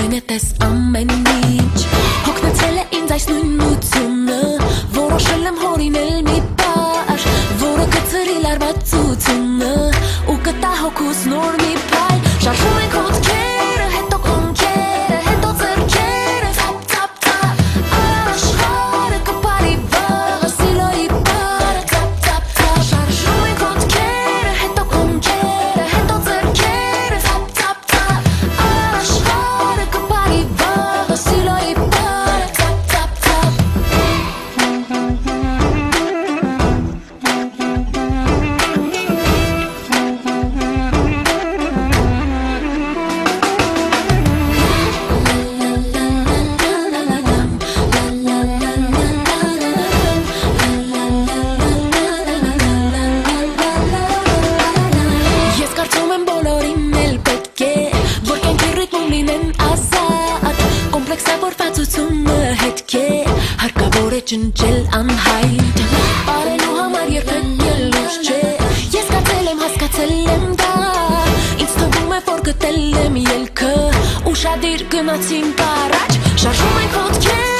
Տես ամեն ինչ Հոգնեցել է ինձ այս նույնությունը Որոշել եմ հորինել մի պար Որը կծրի լարվածությունը Ու կտա հոգուս նոր մի պայլ Շարժում ենք հոտքերը, հետո կոնքերը Հետո ձեռքերը, թապ, թապ, թապ Աշխարը կպարի վաղը Սիլոյի պարը, թապ, թապ, թապ Շարժում ենք հոտքերը, հետո կոնքերը Հետո ձեռքերը, թապ, թապ, թապ Աշխարը կպարի վաղը Սիլոյի պարը, թապ, թապ, թապ Ես կարծում եմ բոլորին էլ պետք է Որ կյանքի ռիթմում լինեն ազատ Կոմպլեքսավորվածությունը հետք է Հարկավոր է ջնջել անհայտ Պարելու համար երբեք ելուց չէ Ես կացել եմ, հասկացել եմ դա Ինձ թվում է, որ գտել եմ ելքը Ուշադիր գնացինք առաջ Շարժում ենք հոտքեր